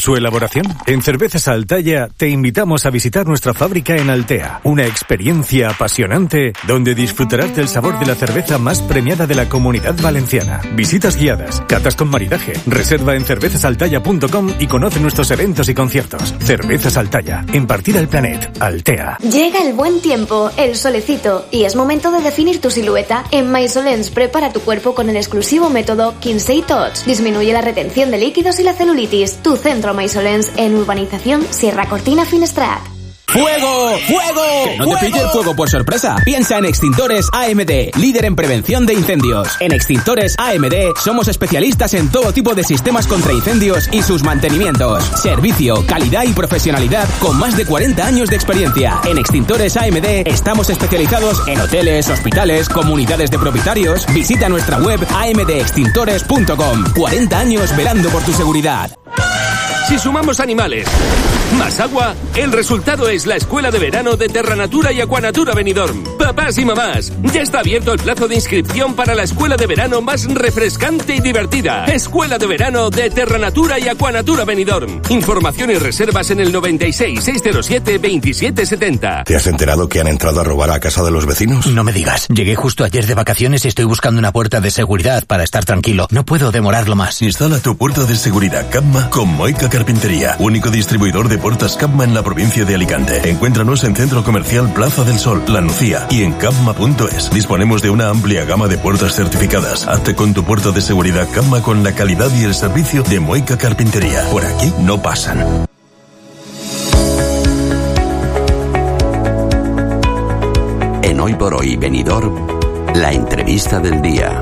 su elaboración? En Cervezas Altaya te invitamos a visitar nuestra fábrica en Altea. Una experiencia apasionante donde disfrutarás del sabor de la cerveza más premiada de la Comunidad Valenciana. Visitas guiadas, catas con maridaje. Reserva en cervezasaltaya.com y conoce nuestros eventos y conciertos. Cervezas Altaya, en Partida al Planet, Altea. Llega el buen tiempo, el solecito, y es momento de definir tu silueta. En Maisolens prepara tu cuerpo con el exclusivo método Kinsey Touch. Disminuye la retención de líquidos y la celulitis. Tu centro Maisolens en Urbanización Sierra Cortina Finestrat. ¡Fuego! ¡Fuego! Que no te pille el fuego por sorpresa. Piensa en Extintores AMD, líder en prevención de incendios. En Extintores AMD somos especialistas en todo tipo de sistemas contra incendios y sus mantenimientos. Servicio, calidad y profesionalidad con más de 40 años de experiencia. En Extintores AMD estamos especializados en hoteles, hospitales, comunidades de propietarios. Visita nuestra web amdextintores.com. 40 años velando por tu seguridad. Si sumamos animales más agua, el resultado es la Escuela de Verano de Terranatura y Aquanatura Benidorm. Papás y mamás, ya está abierto el plazo de inscripción para la Escuela de Verano más refrescante y divertida. Escuela de Verano de Terranatura y Aquanatura Benidorm. Información y reservas en el 96 607 2770. ¿Te has enterado que han entrado a robar a casa de los vecinos? No me digas. Llegué justo ayer de vacaciones y estoy buscando una puerta de seguridad para estar tranquilo. No puedo demorarlo más. Instala tu puerta de seguridad Capma con Moica Carpintería, único distribuidor de puertas Capma en la provincia de Alicante. Encuéntranos en Centro Comercial Plaza del Sol, La Nucía y en capma.es. Disponemos de una amplia gama de puertas certificadas. Hazte con tu puerta de seguridad Capma con la calidad y el servicio de Moica Carpintería. Por aquí no pasan. En Hoy por Hoy Benidorm, la entrevista del día.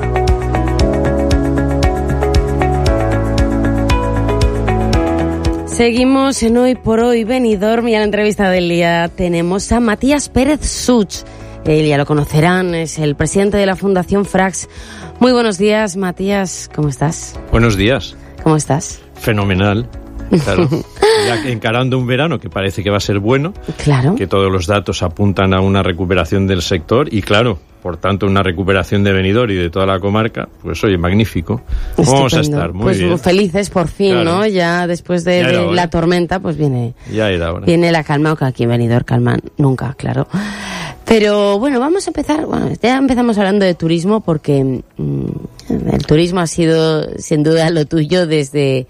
Seguimos en Hoy por Hoy Benidorm y a la entrevista del día tenemos a Matías Pérez Such. Él ya lo conocerán, es el presidente de la Fundación Frax. Muy buenos días, Matías, ¿cómo estás? Buenos días. ¿Cómo estás? Fenomenal. Claro, ya encarando un verano que parece que va a ser bueno, claro, que todos los datos apuntan a una recuperación del sector y claro, por tanto una recuperación de Benidorm y de toda la comarca, pues oye, magnífico. Estupendo. Vamos a estar muy pues bien. Felices por fin, claro, ¿no? Ya después de la tormenta, pues viene la calma, aunque aquí en Benidorm calma nunca, claro. Pero bueno, vamos a empezar, ya empezamos hablando de turismo porque el turismo ha sido sin duda lo tuyo desde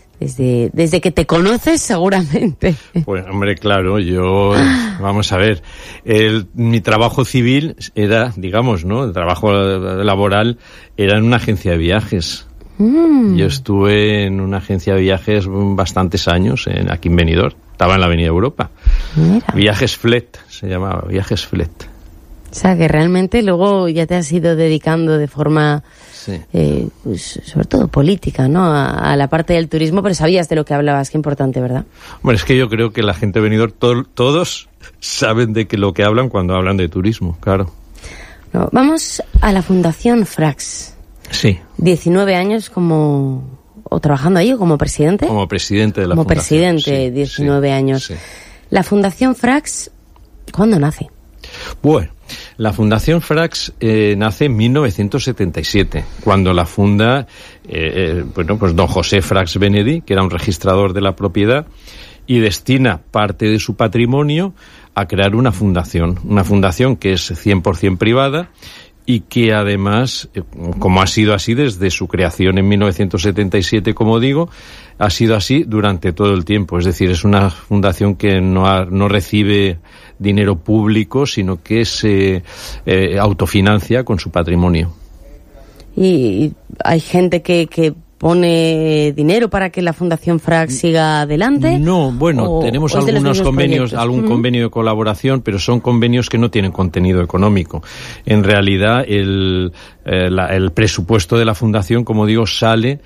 que te conoces, seguramente. Pues, hombre, claro, vamos a ver, mi trabajo civil era, digamos, ¿no? El trabajo laboral era en una agencia de viajes. Yo estuve en una agencia de viajes bastantes años, aquí en Benidorm. Estaba en la Avenida Europa. Mira. Viajes Flet, se llamaba, Viajes Flet. O sea, que realmente luego ya te has ido dedicando de forma, sí, pues, sobre todo política, ¿no? A la parte del turismo, pero sabías de lo que hablabas, qué importante, ¿verdad? Bueno, es que yo creo que la gente de Benidorm, todos saben de lo que hablan cuando hablan de turismo, claro. No, vamos a la Fundación Frax. Sí. 19 años trabajando ahí o como presidente. Como presidente de la Fundación. Como presidente, sí, 19 años. Sí. La Fundación Frax, ¿cuándo nace? Bueno, la Fundación Frax nace en 1977, cuando la funda pues don José Frax Benedí, que era un registrador de la propiedad, y destina parte de su patrimonio a crear una fundación que es 100% privada y que además, como ha sido así desde su creación en 1977, como digo, ha sido así durante todo el tiempo. Es decir, es una fundación que no recibe dinero público, sino que se autofinancia con su patrimonio. Y hay gente que pone dinero para que la Fundación Frax siga adelante. No, bueno, tenemos algunos convenios, algún convenio de colaboración, pero son convenios que no tienen contenido económico. En realidad, el presupuesto de la Fundación, como digo, sale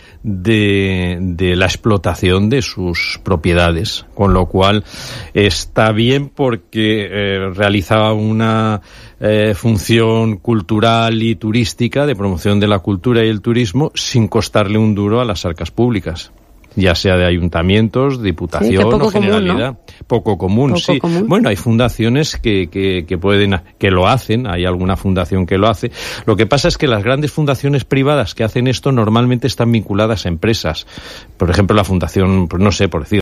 de la explotación de sus propiedades, con lo cual está bien porque realiza una función cultural y turística de promoción de la cultura y el turismo sin costarle un duro a las arcas públicas, ya sea de ayuntamientos, diputación o Generalidad. Poco común, sí. Bueno, hay fundaciones que lo hacen, hay alguna fundación que lo hace. Lo que pasa es que las grandes fundaciones privadas que hacen esto normalmente están vinculadas a empresas. Por ejemplo, la fundación, pues no sé, por decir,